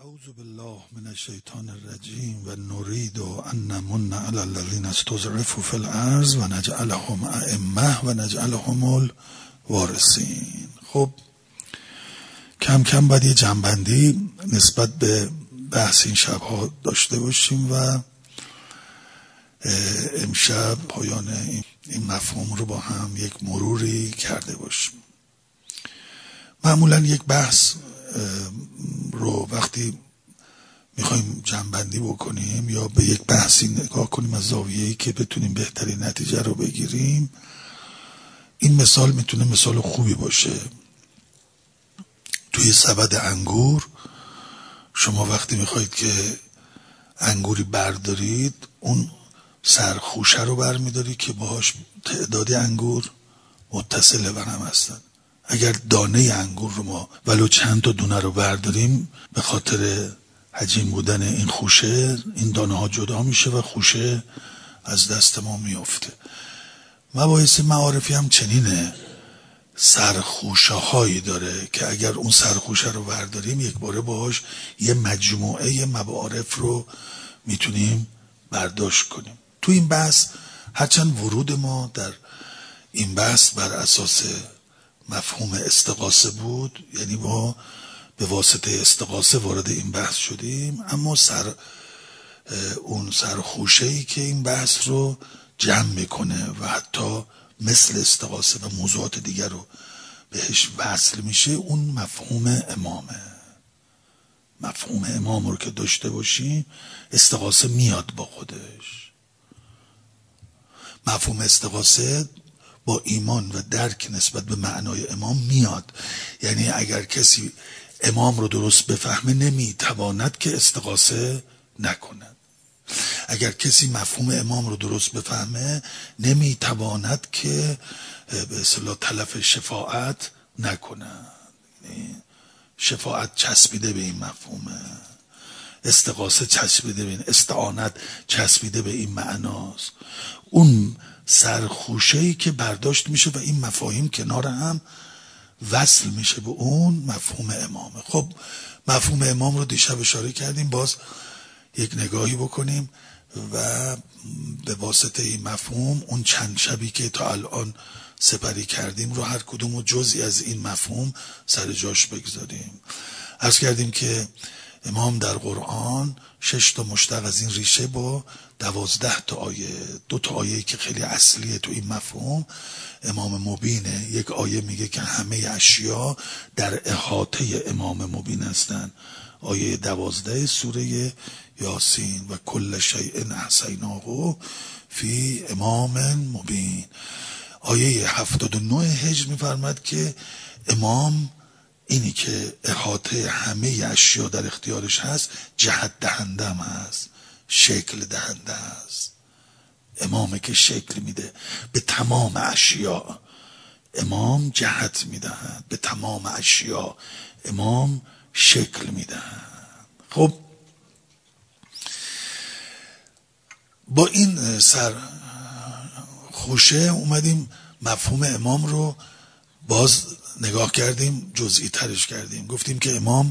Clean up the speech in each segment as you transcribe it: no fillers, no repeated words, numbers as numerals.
اعوذ بالله من الشیطان الرجیم و نرید ان نمن علی الذین استضعفوا فی الارض و نجعلهم ائمه و نجعلهم الوارثین. خب کم کم باید یه جنبندی نسبت به بحث این شبها داشته باشیم و امشب پایان این مفهوم رو با هم یک مروری کرده باشیم. معمولا یک بحث رو وقتی میخوایم جنبندی بکنیم یا به یک بحثی نگاه کنیم از زاویه‌ای که بتونیم بهترین نتیجه رو بگیریم، این مثال میتونه مثال خوبی باشه. توی سبد انگور شما وقتی میخواید که انگوری بردارید، اون سرخوشه رو برمیداری که باهاش تعدادی انگور متصله بر هم هستن. اگر دانه انگور رو ما ولو چند تا دونه رو برداریم، به خاطر حجیم بودن این خوشه این دانه ها جدا میشه و خوشه از دست ما میفته. مباحث معارفی هم چنینه، سرخوشه هایی داره که اگر اون سرخوشه رو برداریم یک باره باهاش یه مجموعه معارف رو میتونیم برداشت کنیم. تو این بحث هرچند ورود ما در این بحث بر اساس مفهوم استغاثه بود، یعنی ما به واسطه استغاثه وارد این بحث شدیم، اما اون سرخوشه‌ای که این بحث رو جمع میکنه و حتی مثل استغاثه و موضوعات دیگر رو بهش وصل میشه، اون مفهوم امامه. مفهوم امام رو که داشته باشیم استغاثه میاد با خودش. مفهوم استغاثه با ایمان و درک نسبت به معنای امام میاد. یعنی اگر کسی امام رو درست بفهمه نمیتواند که استغاثه نکند. اگر کسی مفهوم امام رو درست بفهمه نمیتواند که به اصطلاح تلف شفاعت نکند. شفاعت چسبیده به این مفهومه، استغاثه چسبیده به این، استعانت چسبیده به این معناست. اون سرخوشه‌ای که برداشت میشه و این مفاهیم کنار هم وصل میشه به اون مفهوم امامه. خب مفهوم امام رو دیشب اشاره کردیم، باز یک نگاهی بکنیم و به واسطه این مفهوم اون چند شبی که تا الان سپری کردیم رو هر کدوم و جزئی از این مفهوم سر جاش بگذاریم. عرض کردیم که امام در قرآن 6 تا مشتق از این ریشه با 12 تا آیه، 2 تا آیه که خیلی اصلیه تو این مفهوم امام مبینه. یک آیه میگه که همه اشیا در احاطه امام مبین هستن، آیه 12 سوره یاسین، و کل شیء احصیناه فی امام مبین. آیه 79 هجر میفرماد که امام اینی که احاطه همه اشیا در اختیارش هست جهت دهنده هم هست، شکل دهنده هست. امامه که شکل میده به تمام اشیا. امام جهت میدهد به تمام اشیا، امام شکل میدهد. خب با این سرخوشه اومدیم مفهوم امام رو باز نگاه کردیم، جزئی ترش کردیم. گفتیم که امام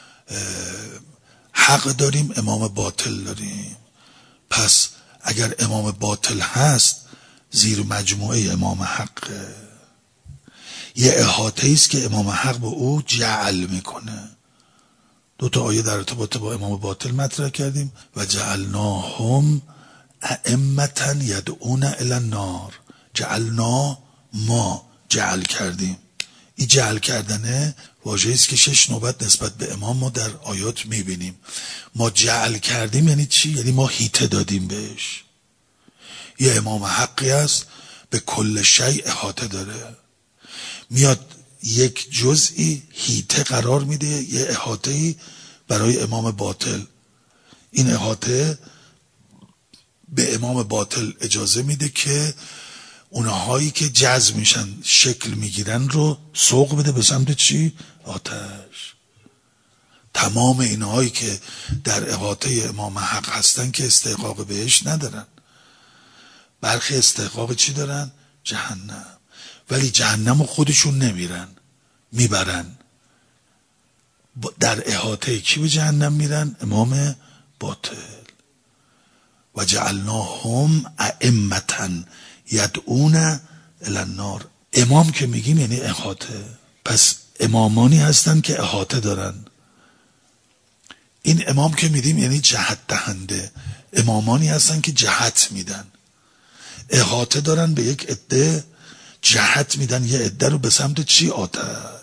حق داریم، امام باطل داریم. پس اگر امام باطل هست زیر مجموعه امام حقه. یه احاطه ایست که امام حق با او جعل میکنه. 2 تا آیه در ارتباط با امام باطل مطرح کردیم. و جعلناهم ائمة یدعون الی النار. جعلنا، ما جعل کردیم. این جعل کردنه واژه‌ای است که 6 نوبت نسبت به امام ما در آیات میبینیم. ما جعل کردیم یعنی چی؟ یعنی ما هیته دادیم بهش. یه امام حقی است به کل شیء احاطه داره، میاد یک جزئی هیته قرار میده، یه احاطه‌ای برای امام باطل. این احاطه به امام باطل اجازه میده که اونهایی که جذب میشن شکل میگیرن رو سوق بده به سمت چی؟ آتش. تمام اینهایی که در احاطه امام حق هستن که استحقاق بهش ندارن، برخی استحقاق چی دارن؟ جهنم. ولی جهنم خودشون نمیرن، میبرن. در احاطه کی به جهنم میرن؟ امام باطل. و جعلناهم ائمة یدعون الی النار. امام که میگیم یعنی احاطه، پس امامانی هستن که احاطه دارن. این امام که میدیم یعنی جهت دهنده، امامانی هستن که جهت میدن، احاطه دارن به یک عده، جهت میدن یه عده رو به سمت چی؟ آتش.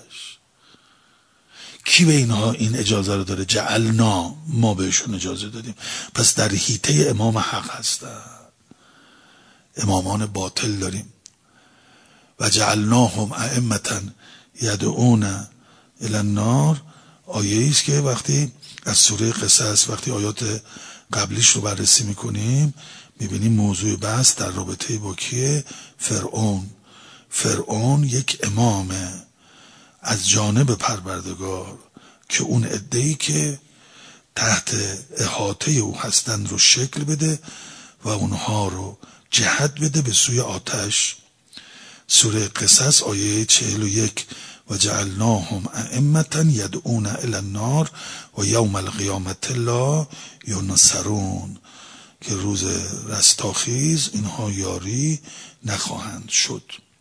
کی به اینها این اجازه رو داره؟ جعلنا، ما بهشون اجازه دادیم. پس در حیطه امام حق هستن. امامان باطل داریم. و جعلناهم ائمة یدعون الی النار آیه است که وقتی از سوره قصص وقتی آیات قبلیش رو بررسی میکنیم میبینیم موضوع بحث در رابطه با کیه؟ فرعون. فرعون یک امامه از جانب پروردگار که اون عده‌ای که تحت احاطه او هستند رو شکل بده و اونها رو جهت بده به سوی آتش. سوره قصص آیه 41 و جعلناهم ائمة یدعون الی النار و یوم القیامة لا ینصرون، که روز رستاخیز اینها یاری نخواهند شد.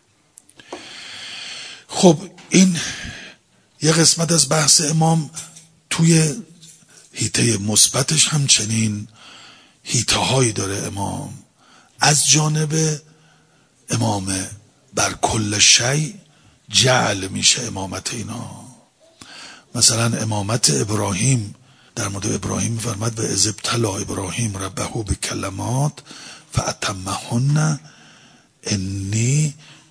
خب این یه قسمت از بحث امام. توی حیطه مثبتش همچنین حیطه هایی داره امام. از جانب امام بر کل شیء جعل میشه امامت اینا. مثلا امامت ابراهیم، در مورد ابراهیم میفرماد و اذ ابتلی ابراهیم ربه بکلمات فاتمهن انی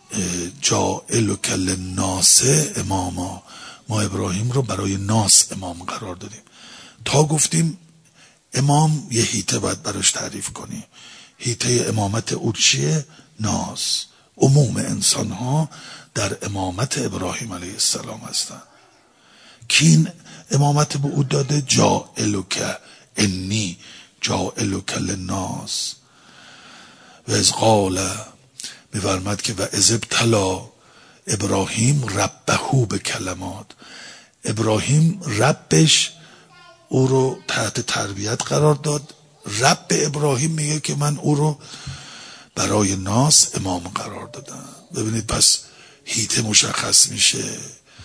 جاعلک للناس اماما. ما ابراهیم رو برای ناس امام قرار دادیم. تا گفتیم امام یه حیطه باید براش تعریف کنیم. حیطه امامت او چیه؟ ناس. عموم انسان ها در امامت ابراهیم علیه السلام هستن. کین امامت به او داده؟ جاعلک، انی جاعلک للناس. و از قال میفرماد که و اذ ابتلی ابراهیم ربه به کلمات. ابراهیم ربش او رو تحت تربیت قرار داد. رب ابراهیم میگه که من او رو برای ناس امام قرار دادم. ببینید پس حیطه مشخص میشه.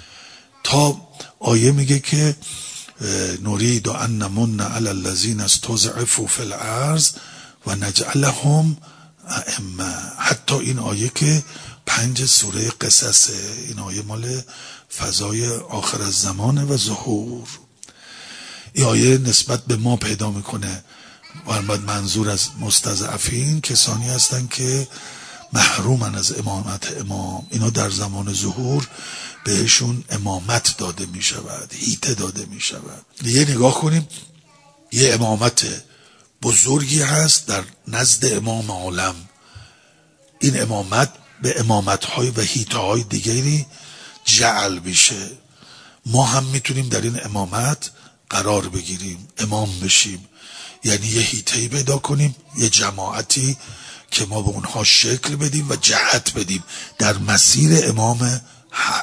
تا آیه میگه که نرید ان نمن علی الذین استضعفوا فی الارض و نجعلهم ائمه. حتی این آیه که 5 سوره قصصه، این آیه مال فضای آخر از زمانه و ظهور. این آیه نسبت به ما پیدا میکنه و منظور از مستضعفین کسانی هستن که محرومن از امامت امام. اینا در زمان ظهور بهشون امامت داده میشود، حیطه داده میشود. یه نگاه کنیم، یه امامت بزرگی هست در نزد امام عالم. این امامت به امامت‌های و حیطه‌های دیگری جعل میشه. ما هم میتونیم در این امامت قرار بگیریم، امام بشیم. یعنی یه حیطه‌ای پیدا کنیم، یه جماعتی که ما به اونها شکل بدیم و جهت بدیم در مسیر امام حق.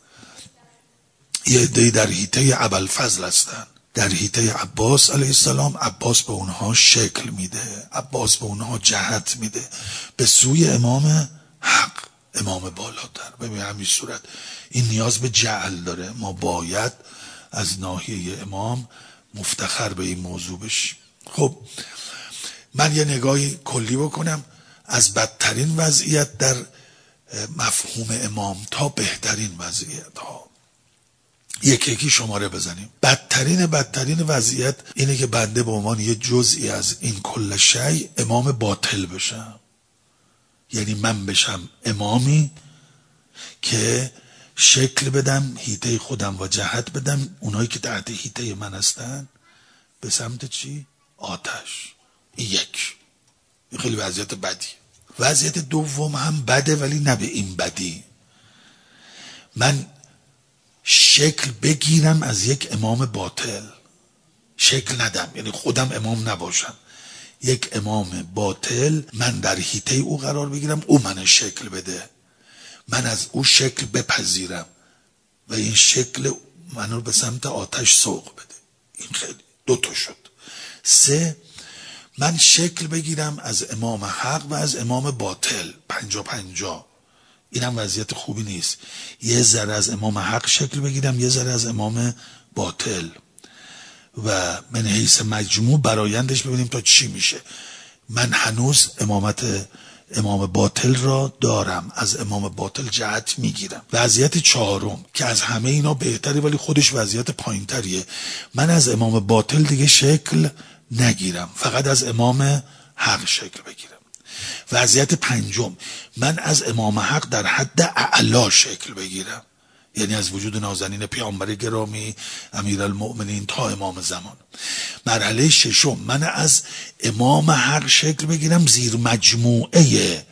یه عده‌ای در حیطه ابوالفضل هستن، در حیطه عباس علیه السلام. عباس به اونها شکل میده، عباس به اونها جهت میده به سوی امام حق، امام بالاتر. ببین همین صورت این نیاز به جعل داره. ما باید از ناحیه امام مفتخر به این موضوع بشیم. خب من یه نگاهی کلی بکنم از بدترین وضعیت در مفهوم امام تا بهترین وضعیت ها. یکی شماره بزنیم. بدترین وضعیت اینه که بنده به عنوان یه جزئی از این کل شیء امام باطل بشم. یعنی من بشم امامی که شکل بدم حیطه خودم و جهت بدم اونایی که تحت حیطه من هستن به سمت چی؟ آتش. این خیلی وضعیت بدی. وضعیت دوم هم بده ولی نه به این بدی. من شکل بگیرم از یک امام باطل، شکل ندم، یعنی خودم امام نباشم، یک امام باطل من در حیطه او قرار بگیرم، او من شکل بده، من از او شکل بپذیرم و این شکل منو به سمت آتش سوق بده. این خیلی 2 تا شد. 3 من شکل بگیرم از امام حق و از امام باطل 50-50. اینم وضعیت خوبی نیست. یه ذره از امام حق شکل بگیرم، یه ذره از امام باطل و من حیث مجموع برایندش ببینیم تا چی میشه. من هنوز امامت امام باطل را دارم، از امام باطل جهت میگیرم. وضعیت 4 که از همه اینا بهتره ولی خودش وضعیت پایینتریه، من از امام باطل دیگه شکل نگیرم، فقط از امام حق شکل بگیرم. وضعیت 5 من از امام حق در حد اعلا شکل بگیرم، یعنی از وجود نازنین پیامبر گرامی امیرالمؤمنین تا امام زمان. مرحله 6 من از امام حق شکل بگیرم زیر مجموعه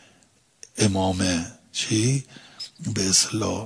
امام چی؟ به اصطلاح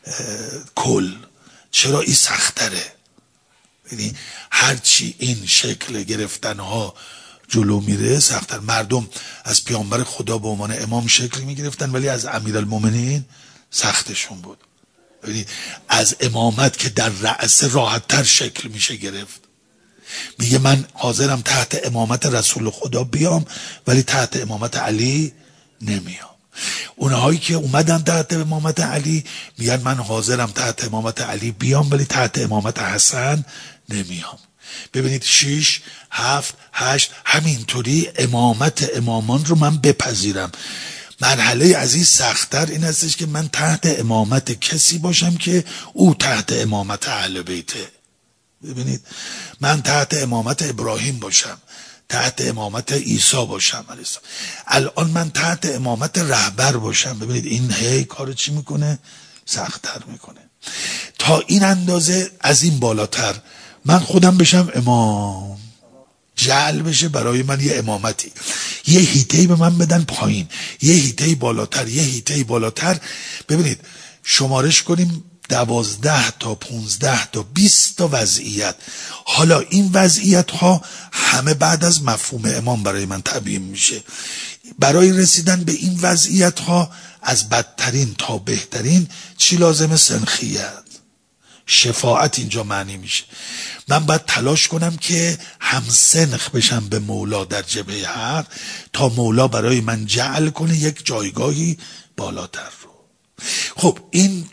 کل. چرا این سختره؟ یعنی هرچی این شکل گرفتنها جلو میره سخت‌تر. مردم از پیامبر خدا به عنوان امام شکل میگرفتن ولی از امیرالمؤمنین سختشون بود. یعنی از امامت که در رأس راحت‌تر شکل میشه گرفت. میگه من حاضرم تحت امامت رسول خدا بیام ولی تحت امامت علی نمیام. اونهایی که اومدن تحت امامت علی میگن من حاضرم تحت امامت علی بیام ولی تحت امامت حسن نمیام. ببینید 6 7 8 همینطوری امامت امامان رو من بپذیرم. مرحله از این سخت‌تر این هستش که من تحت امامت کسی باشم که او تحت امامت اهل بیته. ببینید من تحت امامت ابراهیم باشم، تحت امامت عیسی باشم علیه السلام. الان من تحت امامت رهبر باشم. ببینید این هی کار چی میکنه؟ سخت‌تر میکنه. تا این اندازه از این بالاتر من خودم بشم امام، جعل بشه برای من یه امامتی، یه هیتهی به من بدن پایین، یه هیتهی بالاتر، یه هیتهی بالاتر. ببینید شمارش کنیم 12 تا 15 تا 20 تا وضعیت. حالا این وضعیت ها همه بعد از مفهوم امام برای من تبیین میشه. برای رسیدن به این وضعیت ها از بدترین تا بهترین چی لازمه؟ سنخیت، شفاعت اینجا معنی میشه. من باید تلاش کنم که هم سنخ بشم به مولا در جبهه حق تا مولا برای من جعل کنه یک جایگاهی بالاتر رو. خب این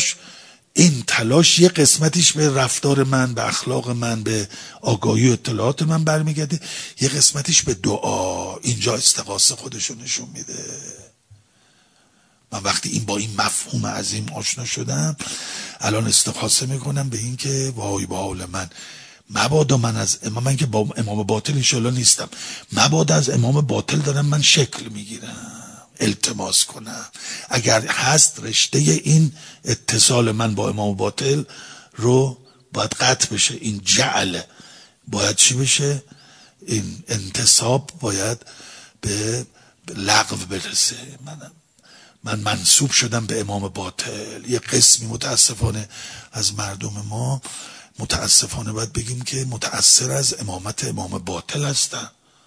تلاش یه قسمتیش به رفتار من، به اخلاق من، به آگاهی و اطلاعات من برمیگرده، یه قسمتیش به دعا. اینجا استغاثه خودشو نشون میده. من وقتی با این مفهوم عظیم آشنا شدم الان استغاثه میکنم به این که وای با حال من، مبادا من از من که با امام باطل انشالله نیستم، مبادا از امام باطل دارم من شکل میگیرم، التماس کنم. اگر هست رشته این اتصال من با امام باطل رو باید قطع بشه. این جعل باید چی بشه؟ این انتصاب باید به لغو برسه. من منسوب شدم به امام باطل. یه قسمی متاسفانه از مردم ما متاسفانه باید بگیم که متأثر از امامت امام باطل هستن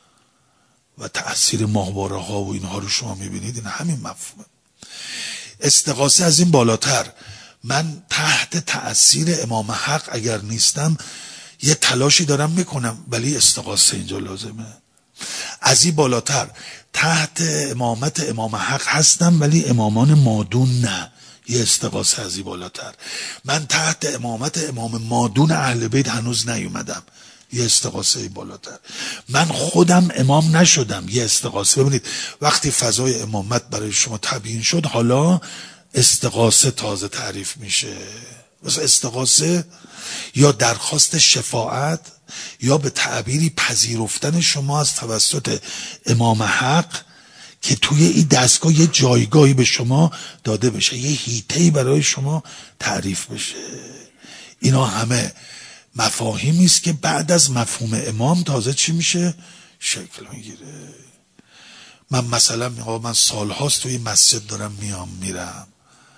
و تأثیر ماهواره ها و اینها رو شما میبینید. این همین مفهومه. استغاثه از این بالاتر، من تحت تأثیر امام حق اگر نیستم یه تلاشی دارم میکنم ولی استغاثه اینجا لازمه. از این بالاتر تحت امامت امام حق هستم ولی امامان مادون نه، یه استغاثه از این بالاتر. من تحت امامت امام مادون اهل بیت هنوز نیومدم، یه استغاثه بالاتر. من خودم امام نشدم، یه استغاثه. ببینید وقتی فضای امامت برای شما تبیین شد حالا استغاثه تازه تعریف میشه. مثلا استغاثه یا درخواست شفاعت یا به تعبیری پذیرفتن شما از توسط امام حق که توی این دستگاه یه جایگاهی به شما داده بشه، یه هیتهی برای شما تعریف بشه. اینا همه مفاهیمی است که بعد از مفهوم امام تازه چی میشه؟ شکل میگیره. من مثلا من سالهاست توی مسجد دارم میرم،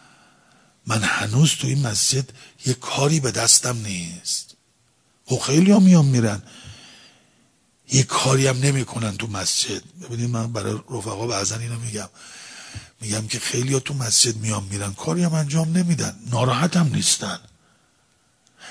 من هنوز توی مسجد یه کاری به دستم نیست. خب خیلی ها میرن یه کاری هم نمی کنن تو مسجد. ببینید من برای رفقا بعضن اینو میگم که خیلی ها تو مسجد میرن کاری هم انجام نمیدن، ناراحت هم نیستن.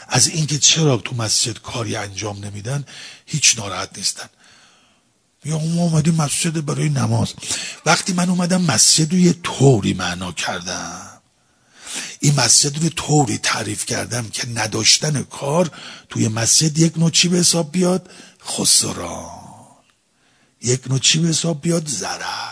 از اینکه چرا تو مسجد کاری انجام نمیدن هیچ ناراحت نیستن. یا ما اومدیم مسجد برای نماز. وقتی من اومدم مسجد رو یه طوری معنا کردم، این مسجد رو طوری تعریف کردم که نداشتن کار توی مسجد یک نوع چی به حساب بیاد؟ خسران. یک نوع چی به حساب بیاد؟ ضرر.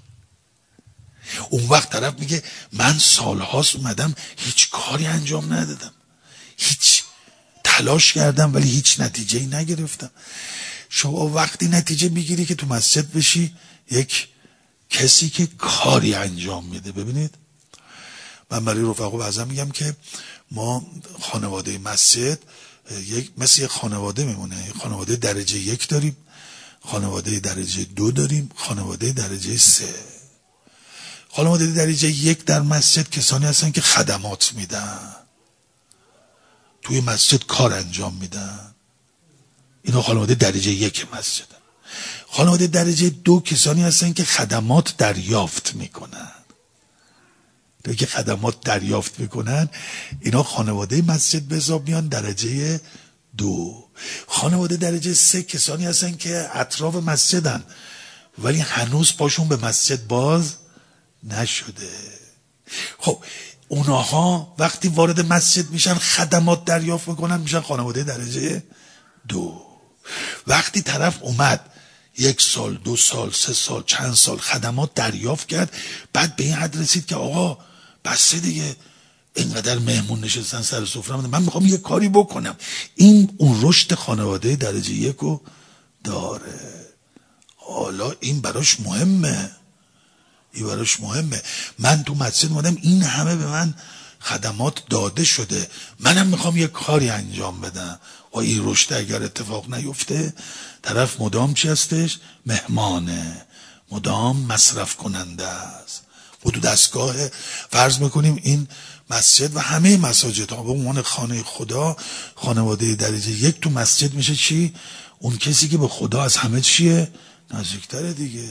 اون وقت طرف میگه من سالهاست اومدم هیچ کاری انجام ندادم، هیچ تلاش کردم ولی هیچ نتیجه‌ای نگرفتم. شما وقتی نتیجه میگیری که تو مسجد بشی یک کسی که کاری انجام میده. ببینید من برای رفقا بعضا میگم که ما خانواده مسجد مثل یک خانواده میمونه. خانواده درجه 1 داریم، خانواده درجه 2 داریم، خانواده درجه 3. خانواده درجه 1 در مسجد کسانی هستن که خدمات میدن، توی مسجد کار انجام میدن. اینا خانواده درجه 1 مسجد. خانواده درجه 2 کسانی هستن که خدمات دریافت میکنن. که خدمات دریافت میکنن اینا خانواده مسجد به حساب میان درجه 2. خانواده درجه 3 کسانی هستن که اطراف مسجدن ولی هنوز پاشون به مسجد باز نشده. خب اونها وقتی وارد مسجد میشن خدمات دریافت میکنن، میشن خانواده درجه 2. وقتی طرف اومد 1 سال 2 سال 3 سال چند سال خدمات دریافت کرد، بعد به این حد رسید که آقا بسه دیگه، اینقدر مهمون نشستن سر سفره، من میخوام یه کاری بکنم. این اون رشد خانواده درجه 1 رو داره. حالا این براش مهمه، این براش مهمه. من تو مسجد اومدم این همه به من خدمات داده شده، منم میخوام یه کاری انجام بدم. و این رشد اگر اتفاق نیفته طرف مدام چی هستش؟ مهمانه، مدام مصرف کننده است. و تو دستگاه فرض میکنیم این مسجد و همه مساجد ها به عنوان خانه خدا، خانواده درجه 1 تو مسجد میشه چی؟ اون کسی که به خدا از همه چیه؟ نزدیکتره دیگه.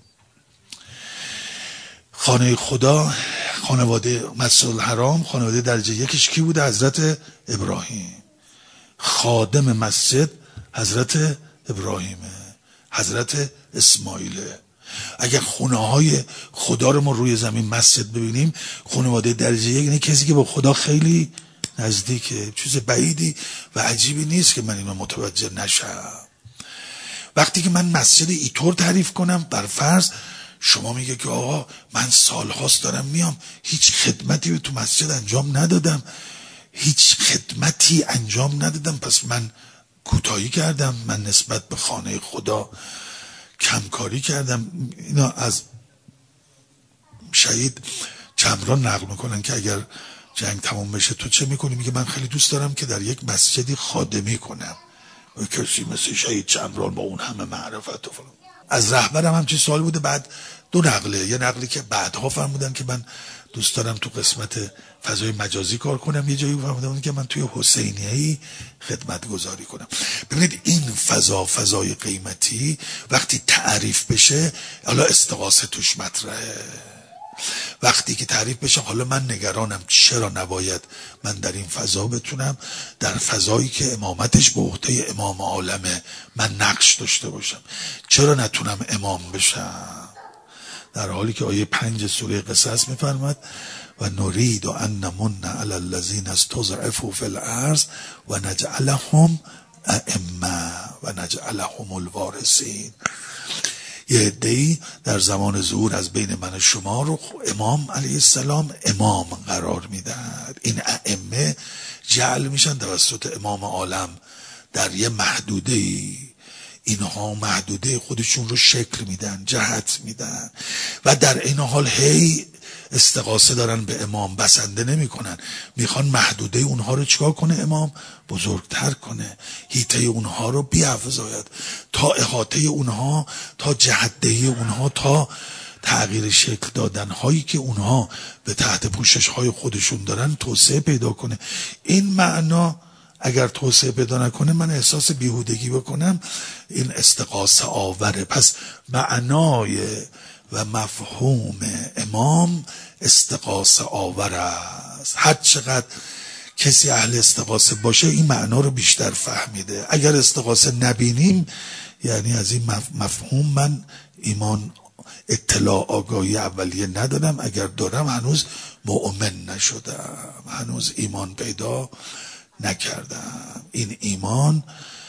خانه خدا، خانواده مسجد الحرام، خانواده درجه 1ش کی بوده؟ حضرت ابراهیم. خادم مسجد حضرت ابراهیمه، حضرت اسماعیله. اگر خونه های خدا رو ما روی زمین مسجد ببینیم، خانواده درجه 1 یعنی کسی که با خدا خیلی نزدیکه. چیز بعیدی و عجیبی نیست که من اینو متوجه نشم. وقتی که من مسجد ایطور تعریف کنم، بر فرض شما میگه که آقا من سالهاست دارم میام، هیچ خدمتی به تو مسجد انجام ندادم، هیچ خدمتی انجام ندادم، پس من کوتاهی کردم، من نسبت به خانه خدا کمکاری کردم. اینا از شهید چمران نقل میکنن که اگر جنگ تمام بشه تو چه میکنی؟ میگه من خیلی دوست دارم که در یک مسجدی خادمی کنم. و کسی مثل شهید چمران با اون همه معرفت و فلان. از رهبرم همچین سوال بوده. بعد 2 نقله، یه نقلی که بعدها فرمودن که من دوست دارم تو قسمت فضای مجازی کار کنم، یه جایی فرمودن که من توی حسینیه‌ای خدمت گذاری کنم. ببینید این فضای قیمتی وقتی تعریف بشه، حالا استغاثه توش مطرحه. وقتی که تعریف بشه، حالا من نگرانم چرا نباید من در این فضا بتونم، در فضایی که امامتش به عهده امام عالمه، من نقش داشته باشم. چرا نتونم امام بشم؟ در حالی که آیه 5 سوره قصص میفرماد و نرید ان نمن علی الذین استضعفوا فی الارض و نجعلهم ائمه و نجعلهم الوارثین. یه عده‌ای در زمان ظهور از بین من و شما رو امام علیه السلام امام قرار میدن. این ائمه جعل میشن توسط امام عالم در یه محدوده‌ای. اینها محدوده خودشون رو شکل میدن، جهت میدن و در این حال هی استغاثه دارن به امام، بسنده نمی کنن. میخوان محدوده اونها رو چیکار کنه؟ امام بزرگتر کنه، حیطه اونها رو بیافزاید تا احاطه اونها، تا جهتدهی اونها، تا تغییر شکل دادن هایی که اونها به تحت پوشش های خودشون دارن توسعه پیدا کنه. این معنا اگر توسعه پیدا نکنه، من احساس بیهودگی بکنم، این استغاثه آوره. پس معنای و مفهوم امام استغاثه آور است. هر چقدر کسی اهل استغاثه باشه این معنا رو بیشتر فهمیده. اگر استغاثه نبینیم، یعنی از این مفهوم من ایمان اطلاع آگاهی اولیه ندارم، اگر دارم هنوز مؤمن نشدم، هنوز ایمان پیدا نکردم. این ایمان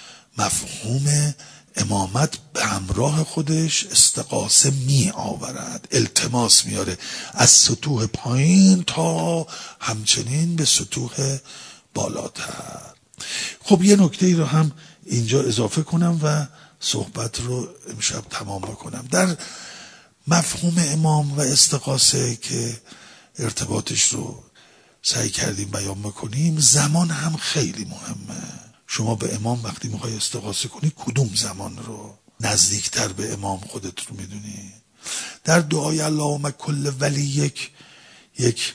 مفهوم امامت به همراه خودش استغاثه می آورد، التماس میاره، از سطوح پایین تا همچنین به سطوح بالاتر. خب یه نکته ای رو هم اینجا اضافه کنم و صحبت رو امشب تمام بکنم. در مفهوم امام و استغاثه که ارتباطش رو سعی کردیم بیان بکنیم، زمان هم خیلی مهمه. شما به امام وقتی میخوای استغاثه کنی کدوم زمان رو نزدیکتر به امام خودت رو میدونی؟ در دعای اللهم کل ولی یک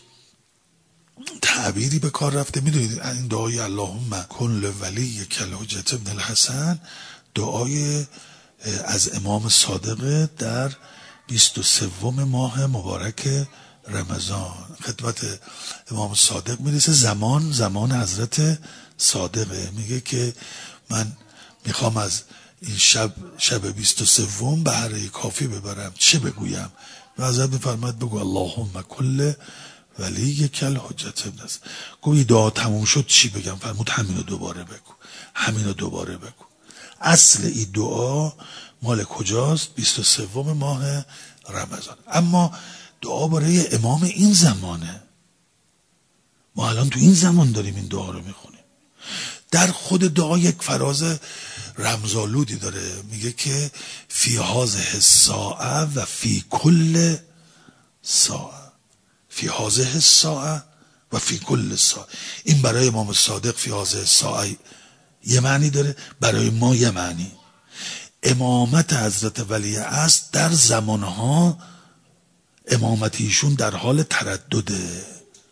تعبیری به کار رفته. میدونید این دعای اللهم کل ولی کالحجة ابن الحسن دعای از امام صادق در 23 ماه مبارک رمضان خدمت امام صادق میرسه. زمان حضرت صادقه. میگه که من میخوام از این شب 23 بهره کافی ببرم، چه بگویم؟ و حضرت میفرماید بگو اللهم کل ولی کالحجة ابن الحسن. گویی دعا تموم شد چی بگم؟ فرمود همینو دوباره بگو. اصل این دعا مال کجاست؟ 23 ماه رمضان. اما دعا برای امام این زمانه. ما الان تو این زمان داریم این دعا رو میخونیم. در خود دعا یک فراز رمزآلودی داره، میگه که فی هذه الساعه و فی کل ساعه، فی هذه الساعه و فی کل ساعه. این برای امام صادق فی هذه الساعه یه معنی داره، برای ما یه معنی. امامت حضرت ولی است در زمانها، امامت ایشون در حال تردده.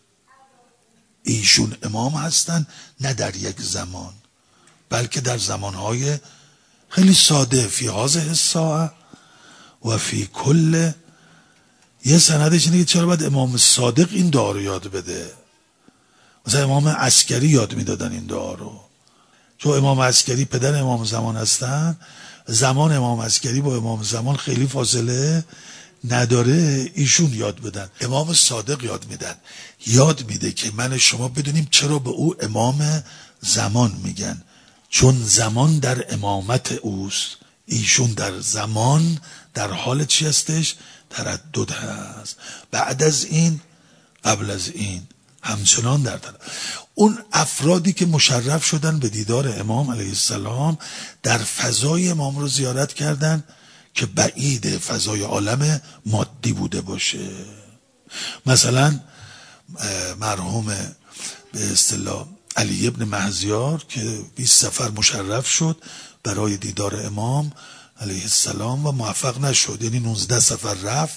ایشون امام هستن نه در یک زمان، بلکه در زمانهای خیلی ساده. فی هذه الساعه و فی کل. یه سندش اینه که چرا باید امام صادق این دعا رو یاد بده؟ مثلا امام عسکری یاد میدادن این دعا رو، چون امام عسکری پدر امام زمان هستن. زمان امام عسکری با امام زمان خیلی فاصله نداره، ایشون یاد بدن. امام صادق یاد میده که من شما بدونیم چرا به او امام زمان میگن، چون زمان در امامت اوست. ایشون در زمان در حال چی هستش؟ تردد هست. بعد از این، قبل از این، همچنان در تردد. اون افرادی که مشرف شدن به دیدار امام علیه السلام در فضای امام رو زیارت کردن که بعید فضای عالم مادی بوده باشه. مثلا مرحوم به اصطلاح علی ابن مهزیار که 20 سفر مشرف شد برای دیدار امام علیه السلام و موفق نشد، یعنی 19 سفر رفت،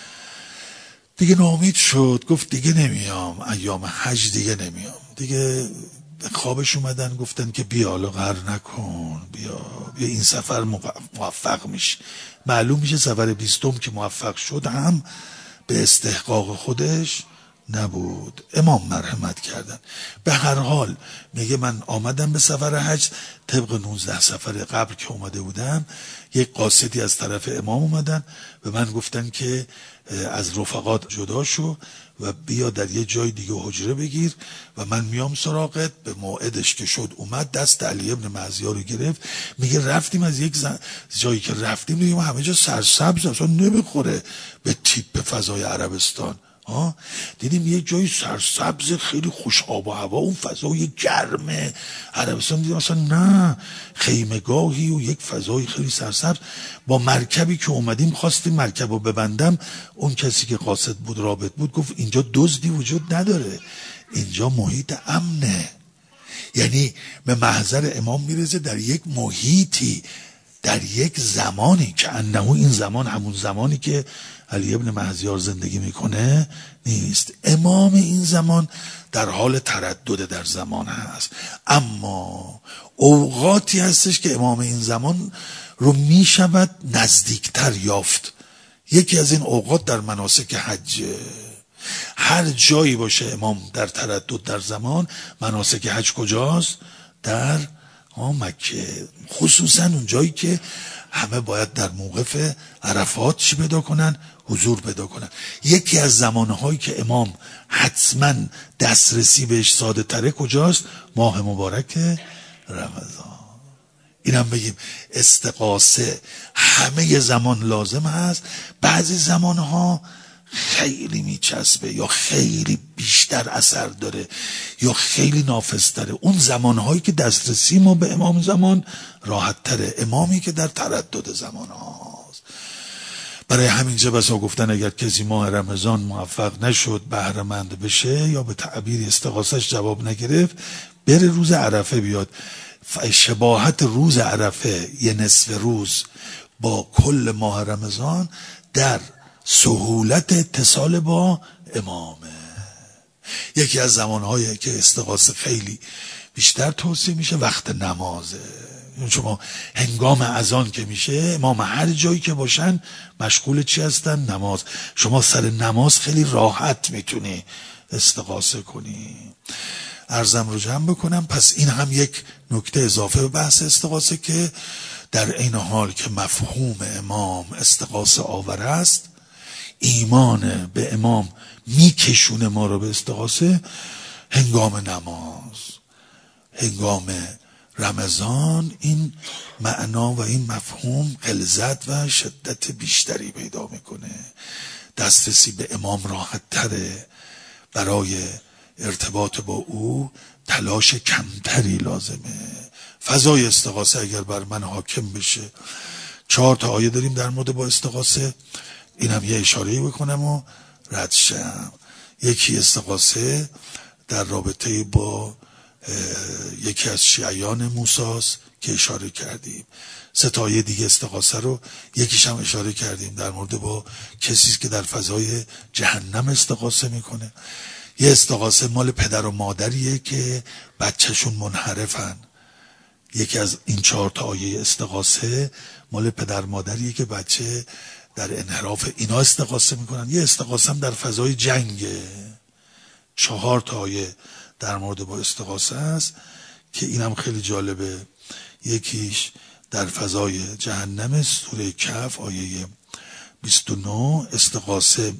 دیگه ناامید شد، گفت دیگه نمیام، ایام حج دیگه نمیام. دیگه خوابش اومدن گفتن که بیا حالا قهر نکن، بیا این سفر موفق میشه. معلوم میشه سفر 20 که موفق شد هم به استحقاق خودش نبود، امام مرحمت کردن. به هر حال میگه من آمدم به سفر حج طبق 19 سفر قبل که اومده بودم، یک قاصدی از طرف امام اومدن به من گفتن که از رفقات جدا شو و بیا در یه جای دیگه حجره بگیر و من میام سراغت. به موعدش که شد اومد، دست علی ابن مهزیار رو گرفت. میگه رفتیم از یک جایی که رفتیم دیدیم همه جا سرسبز، اصلا نمیخوره به تیپ فضای عربستان. دیدیم یک جایی سرسبز خیلی خوش آب و هوا، اون فضای گرم عربستان. دیدیم اصلا نه، خیمگاهی و یک فضای خیلی سرسبز. با مرکبی که اومدیم خواستیم مرکب رو ببندم، اون کسی که قاصد بود، رابط بود، گفت اینجا دزدی وجود نداره، اینجا محیط امنه. یعنی به محضر امام میرزه در یک محیطی، در یک زمانی که انه این زمان همون زمانی که علی ابن مهزیار زندگی میکنه نیست. امام این زمان در حال تردد در زمان هست، اما اوقاتی هستش که امام این زمان رو میشود نزدیکتر یافت. یکی از این اوقات در مناسک حج، هر جایی باشه امام در تردد در زمان، مناسک حج کجاست؟ در مکه، خصوصا اون جایی که همه باید در موقف عرفات چی پیدا کنن؟ حضور پیدا کنن. یکی از زمانهایی که امام حتما دسترسی بهش ساده تره کجاست؟ ماه مبارک رمضان. اینم بگیم استغاثه همه زمان لازم هست. بعضی زمانها خیلی میچسبه یا خیلی بیشتر اثر داره یا خیلی نافذ تره. اون زمانهایی که دسترسی ما به امام زمان راحت تره، امامی که در تردد زمان هاست. برای همینجا بسا گفتن اگر کسی ماه رمضان موفق نشد بهره‌مند بشه یا به تعبیر استغاثش جواب نگرفت، بره روز عرفه بیاد. شباهت روز عرفه یه نصف روز با کل ماه رمضان در سهولت اتصال با امامه. یکی از زمانهایی که استغاثه خیلی بیشتر توصیه میشه وقت نمازه. شما هنگام اذان که میشه، امام هر جایی که باشن مشغول چی هستن؟ نماز. شما سر نماز خیلی راحت میتونی استغاثه کنی. عرضم رو جمع بکنم. پس این هم یک نکته اضافه به بحث استغاثه که در این حال که مفهوم امام استغاثه آور است، ایمان به امام میکشونه ما رو به استغاثه. هنگام نماز، هنگام رمضان این معنا و این مفهوم غلظت و شدت بیشتری پیدا میکنه. دسترسی به امام راحت تره، برای ارتباط با او تلاش کمتری لازمه. فضای استغاثه اگر بر من حاکم بشه، 4 آیه داریم در مورد با استغاثه، اینم یه اشاره‌ای بکنم و رد شم. یکی استغاثه در رابطه با یکی از شیعیان موسیٰ که اشاره کردیم. 3 آیه دیگه استغاثه رو یکیش هم اشاره کردیم در مورد با کسی که در فضای جهنم استغاثه میکنه. یه استغاثه مال پدر و مادریه که بچهشون منحرفن. یکی از این 4 آیه استغاثه مال پدر مادریه که بچه در انحراف، اینا استغاثه میکنن. یه استغاثه هم در فضای جنگه. 4 آیه در مورد با استغاثه است که اینم خیلی جالبه. یکیش در فضای جهنم، سوره کهف آیه 29. استغاثه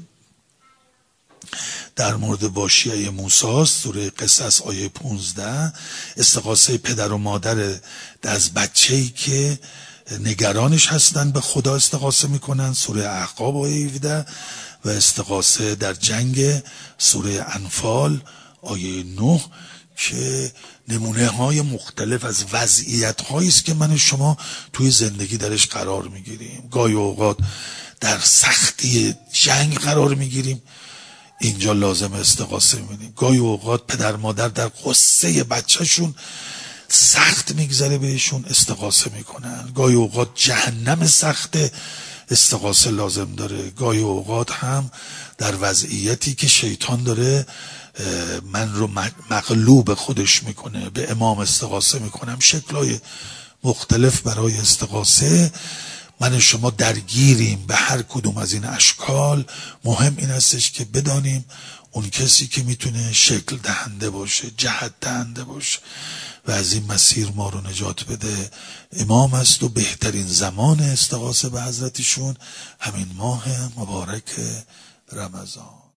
در مورد با شیعه موسیٰ، سوره قصص آیه 15. استغاثه پدر و مادر از بچه‌ای که نگرانش هستن به خدا استغاثه میکنن، سوره احقاب آیه 17. و استغاثه در جنگ، سوره انفال آیه 9 که نمونه های مختلف از وضعیت هایی است که من شما توی زندگی درش قرار میگیریم. گاهی اوقات در سختی جنگ قرار میگیریم، اینجا لازم استغاثه می‌کنیم. گاهی اوقات پدر مادر در قصه بچه‌شون سخت میگذره بهشون، استغاثه میکنن. گاهی اوقات جهنم سخت، استغاثه لازم داره. گاهی اوقات هم در وضعیتی که شیطان داره من رو مغلوب خودش میکنه، به امام استغاثه میکنم. شکل‌های مختلف برای استغاثه. من شما درگیریم به هر کدوم از این اشکال. مهم این هستش که بدانیم اون کسی که میتونه شکل دهنده باشه، جهت دهنده باشه و از این مسیر ما رو نجات بده امام است. و بهترین زمان استغاثه به حضرتشون همین ماه مبارک رمضان.